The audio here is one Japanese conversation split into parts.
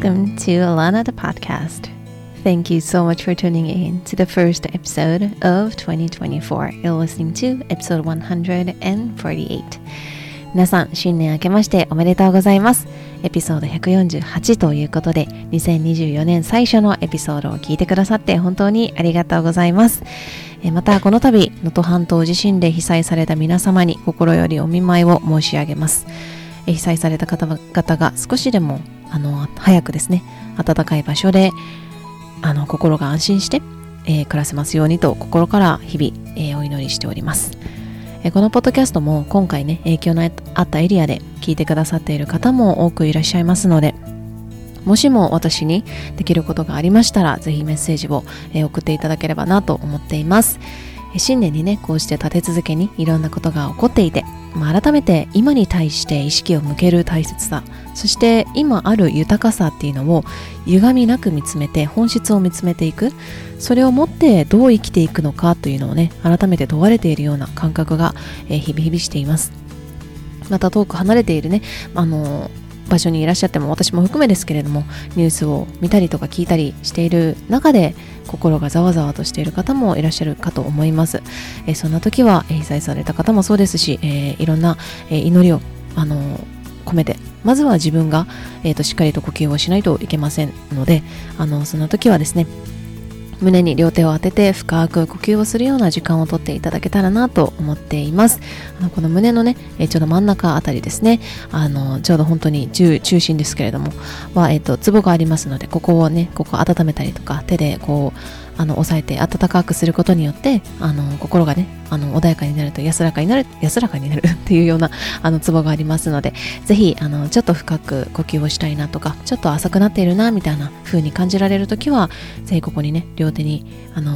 Welcome to Alana the podcast. Thank you so much for tuning in to the first episode of 2024. You're listening to episode 148. 皆さん、新年明けましておめでとうございます。エピソード148ということで、2024年最初のエピソードを聞いてくださって本当にありがとうございます。またこの度、能登半島地震で被災された皆様に心よりお見舞いを申し上げます。被災された方々が少しでも早くですね、暖かい場所で心が安心して、暮らせますようにと心から日々、お祈りしております。このポッドキャストも今回ね、影響のあったエリアで聞いてくださっている方も多くいらっしゃいますので、もしも私にできることがありましたら、ぜひメッセージを、送っていただければなと思っています。新年にね、こうして立て続けにいろんなことが起こっていて、改めて今に対して意識を向ける大切さ、そして今ある豊かさっていうのを歪みなく見つめて、本質を見つめていく、それをもってどう生きていくのかというのをね、改めて問われているような感覚が、日々しています。また遠く離れているね、場所にいらっしゃっても、私も含めですけれども、ニュースを見たりとか聞いたりしている中で心がざわざわとしている方もいらっしゃるかと思います。そんな時は被災された方もそうですし、いろんな、祈りを込めて、まずは自分が、しっかりと呼吸をしないといけませんので、そんな時はですね、胸に両手を当てて深く呼吸をするような時間をとっていただけたらなと思っています。この胸のね、ちょうど真ん中あたりですね、ちょうど本当に中心ですけれどもは、ツボがありますので、ここを温めたりとか、手でこう押さえて温かくすることによって、心がね、穏やかになると安らかになるっていうようなツボがありますので、ぜひちょっと深く呼吸をしたいなとか、ちょっと浅くなっているなみたいな風に感じられるときは、ぜひここにね、両手に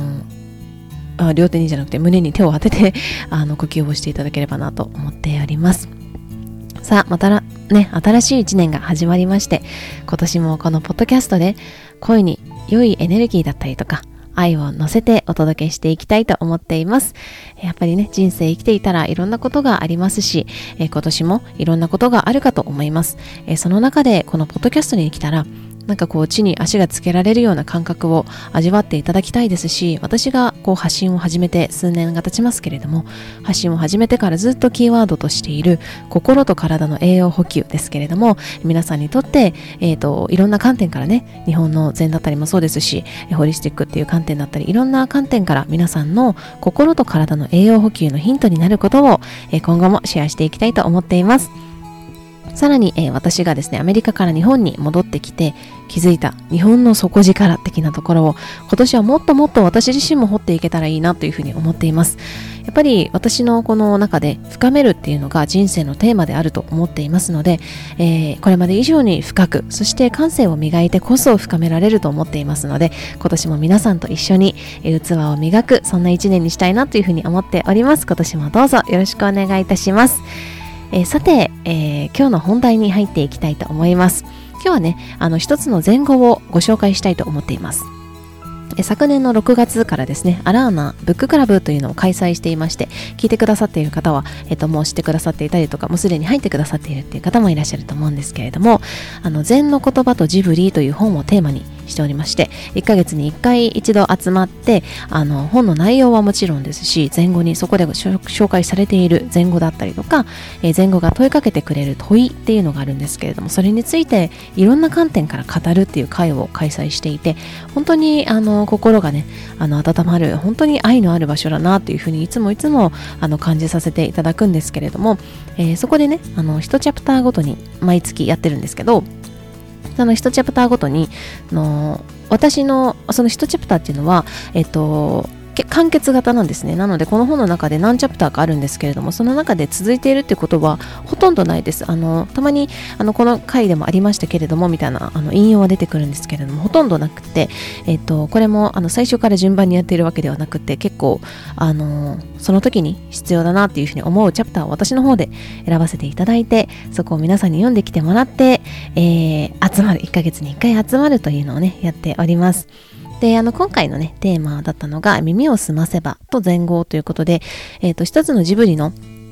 じゃなくて胸に手を当てて呼吸をしていただければなと思っております。さあ、またね、新しい1年が始まりまして、今年もこのポッドキャストで声に良いエネルギーだったりとか愛を乗せてお届けしていきたいと思っています。やっぱりね、人生生きていたらいろんなことがありますし、今年もいろんなことがあるかと思います。その中でこのポッドキャストに来たら、なんかこう地に足がつけられるような感覚を味わっていただきたいですし、私がこう発信を始めて数年が経ちますけれども、発信を始めてからずっとキーワードとしている心と体の栄養補給ですけれども、皆さんにとって、いろんな観点からね、日本の禅だったりもそうですし、ホリスティックっていう観点だったり、いろんな観点から皆さんの心と体の栄養補給のヒントになることを、今後もシェアしていきたいと思っています。さらに、私がですね、アメリカから日本に戻ってきて気づいた日本の底力的なところを、今年はもっともっと私自身も掘っていけたらいいなというふうに思っています。やっぱり私のこの中で深めるっていうのが人生のテーマであると思っていますので、これまで以上に深く、そして感性を磨いてこそ深められると思っていますので、今年も皆さんと一緒に器を磨く、そんな一年にしたいなというふうに思っております。今年もどうぞよろしくお願いいたします。さて、今日の本題に入っていきたいと思います。今日はね、一つの前後をご紹介したいと思っています。昨年の6月からですね、アラーナブッククラブというのを開催していまして、聞いてくださっている方は、もう知ってくださっていたりとか、もうすでに入ってくださっているっていう方もいらっしゃると思うんですけれども、禅の言葉とジブリという本をテーマにしておりまして、1ヶ月に1回一度集まって、本の内容はもちろんですし、前後にそこで紹介されている前後だったりとか、前後が問いかけてくれる問いっていうのがあるんですけれども、それについていろんな観点から語るっていう会を開催していて、本当に心がね、温まる、本当に愛のある場所だなというふうにいつも感じさせていただくんですけれども、そこでね、1チャプターごとに毎月やってるんですけど、その1チャプターごとに私のその1チャプターっていうのは完結型なんですね。なのでこの本の中で何チャプターかあるんですけれども、その中で続いているってことはほとんどないです。たまにこの回でもありましたけれどもみたいな引用は出てくるんですけれども、ほとんどなくて、これも最初から順番にやっているわけではなくて、結構その時に必要だなっていうふうに思うチャプターを私の方で選ばせていただいて、そこを皆さんに読んできてもらって、集まる、1ヶ月に1回集まるというのをねやっております。で、今回のねテーマだったのが耳をすませばと前後ということで、一つのジブリの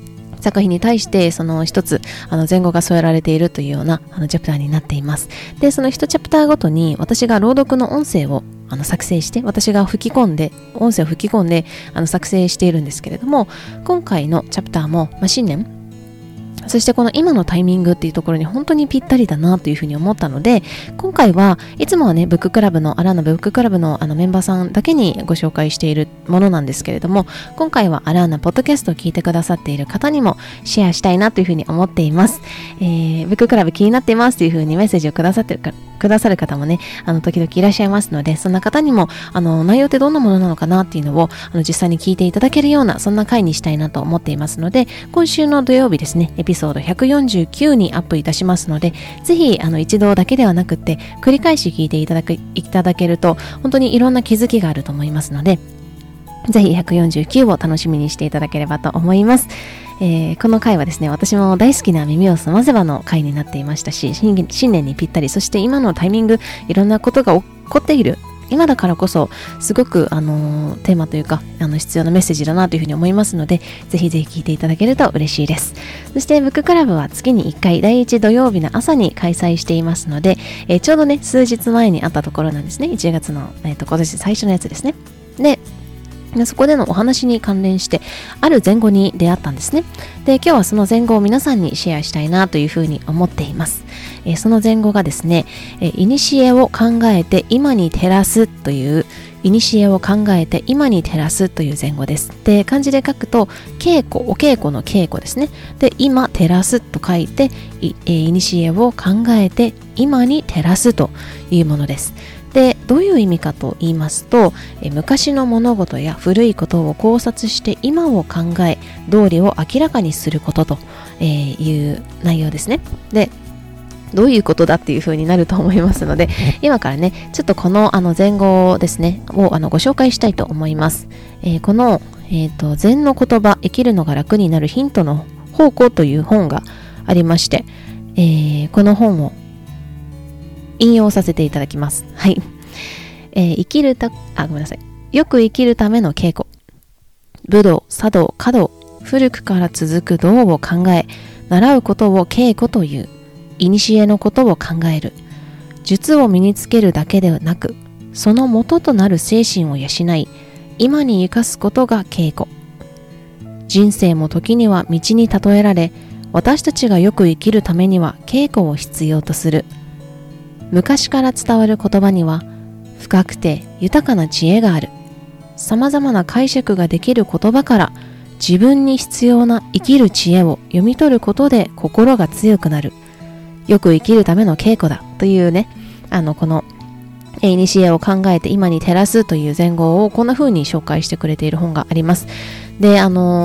作品に対してその一つ前後が添えられているというようなチャプターになっています。で、その一チャプターごとに私が朗読の音声を作成して、私が音声を吹き込んで作成しているんですけれども、今回のチャプターも、新年、そしてこの今のタイミングっていうところに本当にぴったりだなというふうに思ったので、今回はいつもはね、アラーナブッククラブのメンバーさんだけにご紹介しているものなんですけれども、今回はアラーナポッドキャストを聞いてくださっている方にもシェアしたいなというふうに思っています。ブッククラブ気になってますというふうにメッセージをくださる方もね、時々いらっしゃいますので、そんな方にも内容ってどんなものなのかなっていうのを実際に聞いていただけるような、そんな回にしたいなと思っていますので、今週の土曜日ですね、エピソード149にアップいたしますので、ぜひ一度だけではなくって繰り返し聞いていただけると本当にいろんな気づきがあると思いますので、ぜひ149を楽しみにしていただければと思います。この回はですね、私も大好きな耳をすませばの回になっていましたし、新年にぴったり、そして今のタイミング、いろんなことが起こっている今だからこそすごくテーマというか必要なメッセージだなというふうに思いますので、ぜひぜひ聞いていただけると嬉しいです。そしてブッククラブは月に1回第1土曜日の朝に開催していますので、ちょうどね数日前にあったところなんですね。1月の、今年最初のやつですね。でそこでのお話に関連してある前後に出会ったんですね。で、今日はその前後を皆さんにシェアしたいなというふうに思っています。その前後がですね、古を考えて今に照らすという古を考えて今に照らすという前後です。で、漢字で書くとお稽古の稽古ですね。で、今照らすと書いて古を考えて今に照らすというものです。で、どういう意味かと言いますと、昔の物事や古いことを考察して今を考え道理を明らかにすることという内容ですね。で、どういうことだっていう風になると思いますので、今からねちょっとこの前後ですねをご紹介したいと思います。この、禅の言葉、生きるのが楽になるヒントの宝庫という本がありまして、この本を引用させていただきます。はい。よく生きるための稽古。武道、茶道、華道、古くから続く道を考え、習うことを稽古という。古のことを考える。術を身につけるだけではなく、その元となる精神を養い、今に生かすことが稽古。人生も時には道に例えられ、私たちがよく生きるためには稽古を必要とする。昔から伝わる言葉には深くて豊かな知恵がある。様々な解釈ができる言葉から自分に必要な生きる知恵を読み取ることで心が強くなる。よく生きるための稽古だというね、この古を考えて今に照らすという前後をこんな風に紹介してくれている本があります。で、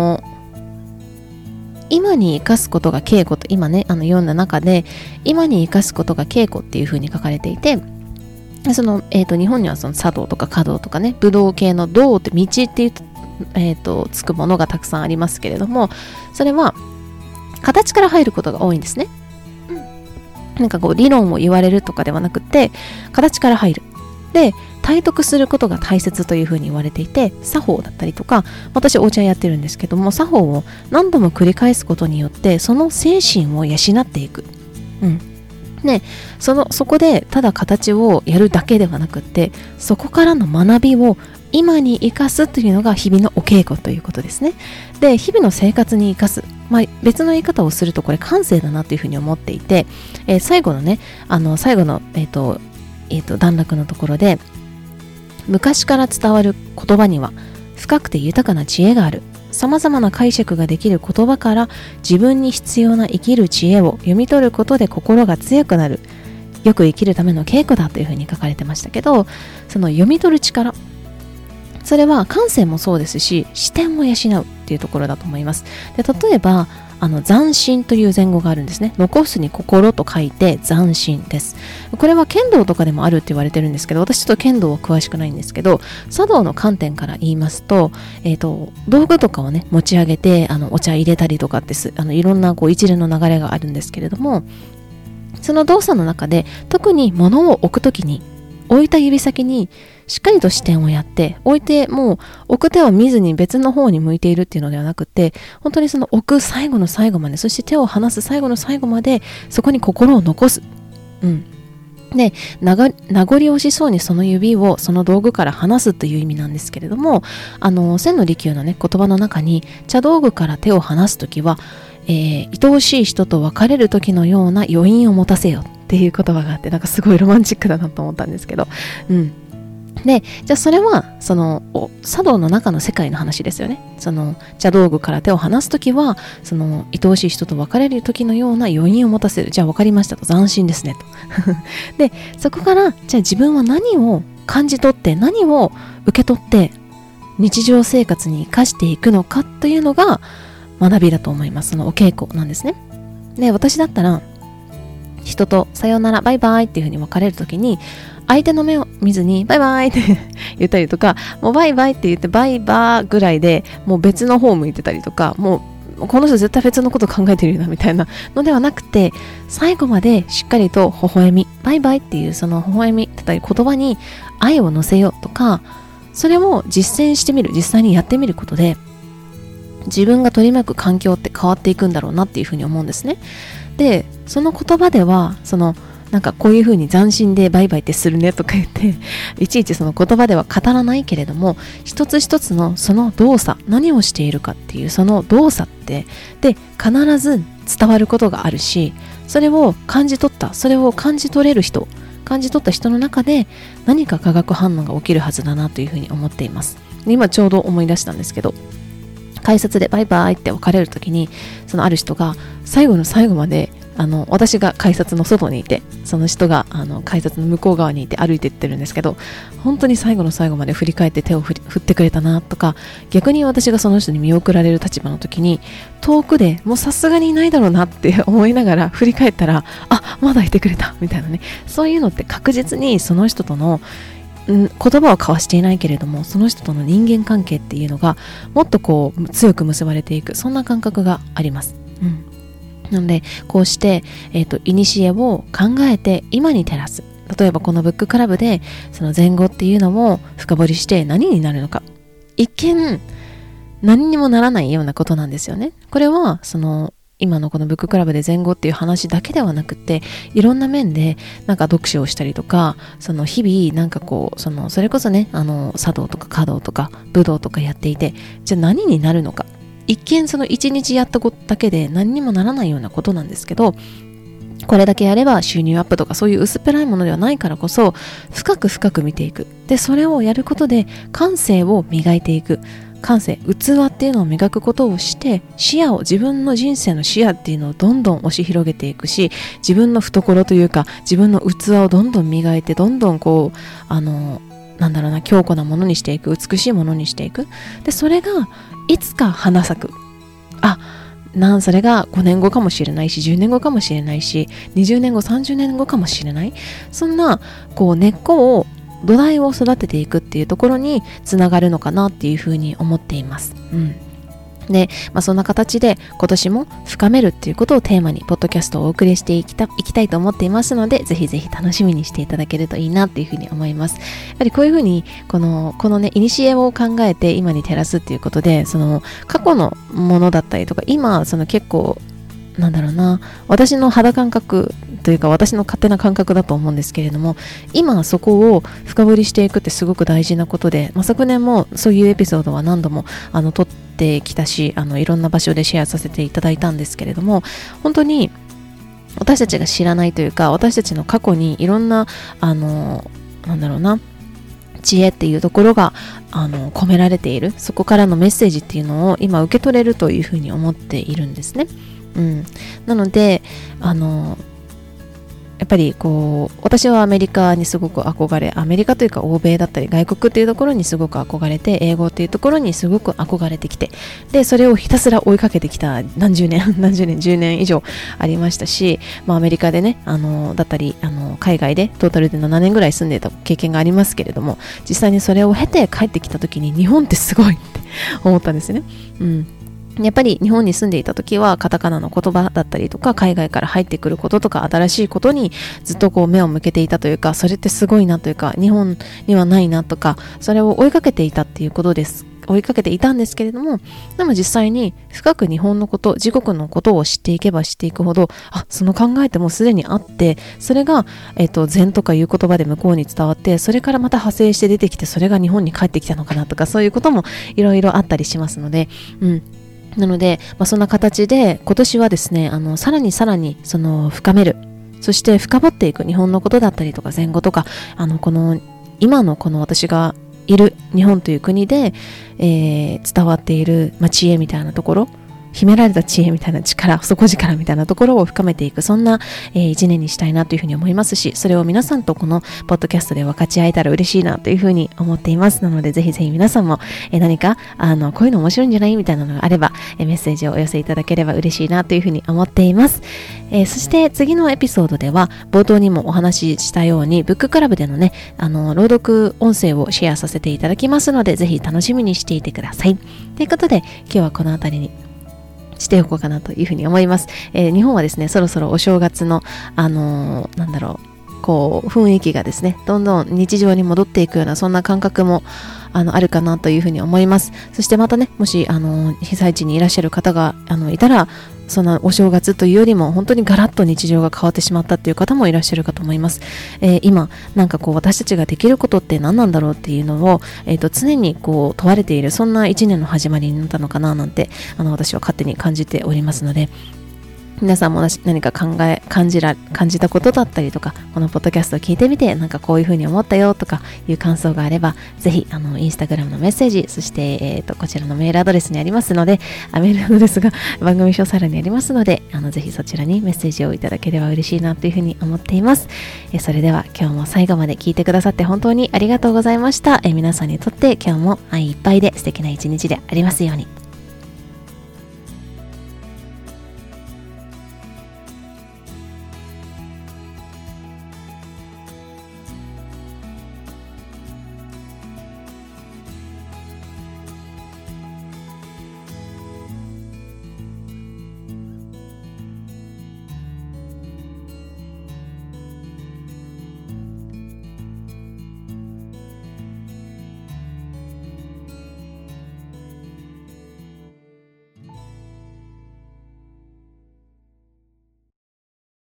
今に生かすことが稽古と今ね読んだ中で今に生かすことが稽古っていう風に書かれていて、その日本にはその茶道とか華道とかね、武道系の道って道っていうつくものがたくさんありますけれども、それは形から入ることが多いんですね。なんかこう理論を言われるとかではなくて形から入る。で、体得することが大切というふうに言われていて、作法だったりとか、私お茶やってるんですけども、作法を何度も繰り返すことによってその精神を養っていく。ね、そこでただ形をやるだけではなくって、そこからの学びを今に生かすというのが日々のお稽古ということですね。で、日々の生活に生かす、別の言い方をするとこれ感性だなというふうに思っていて、最後のね最後の段落のところで、昔から伝わる言葉には深くて豊かな知恵がある。様々な解釈ができる言葉から自分に必要な生きる知恵を読み取ることで心が強くなる。よく生きるための稽古だというふうに書かれてましたけど、その読み取る力、それは感性もそうですし視点も養うっていうところだと思います。で、例えば斬新という前後があるんですね。残すに心と書いて斬新です。これは剣道とかでもあるって言われてるんですけど、私ちょっと剣道は詳しくないんですけど、茶道の観点から言いますと、道具とかをね持ち上げてお茶入れたりとかっていろんな一連の流れがあるんですけれども、その動作の中で特に物を置くときに置いた指先にしっかりと視点をやって置いて、もう置く手を見ずに別の方に向いているっていうのではなくて、本当にその置く最後の最後まで、そして手を離す最後の最後までそこに心を残す。で、名残惜しそうにその指をその道具から離すという意味なんですけれども、千の利休のね言葉の中に、茶道具から手を離すときは、愛おしい人と別れる時のような余韻を持たせよっていう言葉があって、なんかすごいロマンチックだなと思ったんですけど、で、じゃあそれはその茶道の中の世界の話ですよね。その茶道具から手を離すときは、その愛おしい人と別れる時のような余韻を持たせる。じゃあ分かりましたと、斬新ですねと。で、そこからじゃあ自分は何を感じ取って、何を受け取って日常生活に生かしていくのかというのが学びだと思います。そのお稽古なんですね。で、私だったら人とさようならバイバイっていう風に別れるときに、相手の目を見ずにバイバイって言ったりとか、もうバイバイって言ってバイバーぐらいでもう別の方向いてたりとか、もうこの人絶対別のこと考えてるよなみたいなのではなくて、最後までしっかりと微笑み、バイバイっていうその微笑みだったり言葉に愛を乗せようとか、それを実践してみる、実際にやってみることで自分が取り巻く環境って変わっていくんだろうなっていうふうに思うんですね。で、その言葉ではなんかこういう風に斬新でバイバイってするねとか言っていちいちその言葉では語らないけれども、一つ一つのその動作、何をしているかっていうその動作ってで必ず伝わることがあるし、それを感じ取った、それを感じ取れる人、感じ取った人の中で何か化学反応が起きるはずだなというふうに思っています。で、今ちょうど思い出したんですけど、改札でバイバイって別れるときに、そのある人が最後の最後まで私が改札の外にいて、その人が改札の向こう側にいて歩いていってるんですけど、本当に最後の最後まで振り返って手を振ってくれたなとか、逆に私がその人に見送られる立場の時に遠くでもうさすがにいないだろうなって思いながら振り返ったら、あ、まだいてくれたみたいなね、そういうのって確実にその人との言葉は交わしていないけれども、その人との人間関係っていうのがもっとこう強く結ばれていく、そんな感覚があります。なのでこうして古を考えて今に照らす。例えばこのブッククラブでその前後っていうのを深掘りして何になるのか、一見何にもならないようなことなんですよね。これはその今のこのブッククラブで前後っていう話だけではなくて、いろんな面でなんか読書をしたりとか、その日々なんかこうそれこそね茶道とか華道とか武道とかやっていて、じゃあ何になるのか、一見その一日やったことだけで何にもならないようなことなんですけど、これだけやれば収入アップとかそういう薄っぺらいものではないからこそ深く深く見ていく。で、それをやることで感性を磨いていく。感性、器っていうのを磨くことをして視野を、自分の人生の視野っていうのをどんどん押し広げていくし、自分の懐というか自分の器をどんどん磨いて、どんどんこう強固なものにしていく、美しいものにしていく。で、それがいつか花咲く。それが5年後かもしれないし、10年後かもしれないし、20年後、30年後かもしれない。そんなこう根っこを、土台を育てていくっていうところにつながるのかなっていうふうに思っています。で、そんな形で今年も深めるっていうことをテーマにポッドキャストをお送りしていきたいと思っていますので、ぜひぜひ楽しみにしていただけるといいなっていうふうに思います。やっぱりこういうふうにこのね、古を考えて今に照らすっていうことで、その過去のものだったりとか、今その結構私の肌感覚というか私の勝手な感覚だと思うんですけれども、今そこを深掘りしていくってすごく大事なことで、昨年もそういうエピソードは何度も撮ってきたし、いろんな場所でシェアさせていただいたんですけれども、本当に私たちが知らないというか、私たちの過去にいろんな知恵っていうところが込められている、そこからのメッセージっていうのを今受け取れるというふうに思っているんですね。なのでやっぱりこう私はアメリカにすごく憧れ、アメリカというか欧米だったり外国っていうところにすごく憧れて、英語っていうところにすごく憧れてきて、でそれをひたすら追いかけてきた10年以上ありましたし、アメリカでねだったり海外でトータルで7年ぐらい住んでいた経験がありますけれども、実際にそれを経て帰ってきた時に日本ってすごいって思ったんですね。 やっぱり日本に住んでいた時はカタカナの言葉だったりとか海外から入ってくることとか新しいことにずっとこう目を向けていたというか、それってすごいなというか、日本にはないなとか、それを追いかけていたっていうことです。追いかけていたんですけれども、でも実際に深く日本のこと、自国のことを知っていけば知っていくほど、その考えってもうすでにあって、それが、禅とかいう言葉で向こうに伝わって、それからまた派生して出てきて、それが日本に帰ってきたのかなとか、そういうこともいろいろあったりしますので、なので、そんな形で今年はですね、さらにその深める、そして深掘っていく日本のことだったりとか、戦後とか、今のこの私がいる日本という国で、伝わっている、知恵みたいなところ、秘められた知恵みたいな力、底力みたいなところを深めていく、そんな、一年にしたいなというふうに思いますし、それを皆さんとこのポッドキャストで分かち合えたら嬉しいなというふうに思っています。なのでぜひぜひ皆さんも、何かこういうの面白いんじゃないみたいなのがあれば、メッセージをお寄せいただければ嬉しいなというふうに思っています。そして次のエピソードでは冒頭にもお話ししたようにブッククラブでのね、朗読音声をシェアさせていただきますので、ぜひ楽しみにしていてください。ということで今日はこのあたりにしておこうかなというふうに思います。日本はですね、そろそろお正月のこう雰囲気がですね、どんどん日常に戻っていくような、そんな感覚もあるかなというふうに思います。そしてまたね、もし被災地にいらっしゃる方がいたら、そのお正月というよりも本当にガラッと日常が変わってしまったっていう方もいらっしゃるかと思います。今こう私たちができることって何なんだろうっていうのを、常にこう問われている、そんな一年の始まりになったのかななんて私は勝手に感じておりますので、皆さんも何か感じたことだったりとか、このポッドキャストを聞いてみてこういうふうに思ったよとかいう感想があれば、ぜひインスタグラムのメッセージ、そして、こちらのメールアドレスにありますので、メールアドレスが番組詳細欄にありますので、ぜひそちらにメッセージをいただければ嬉しいなというふうに思っています。それでは今日も最後まで聞いてくださって本当にありがとうございました。皆さんにとって今日も愛いっぱいで素敵な一日でありますように。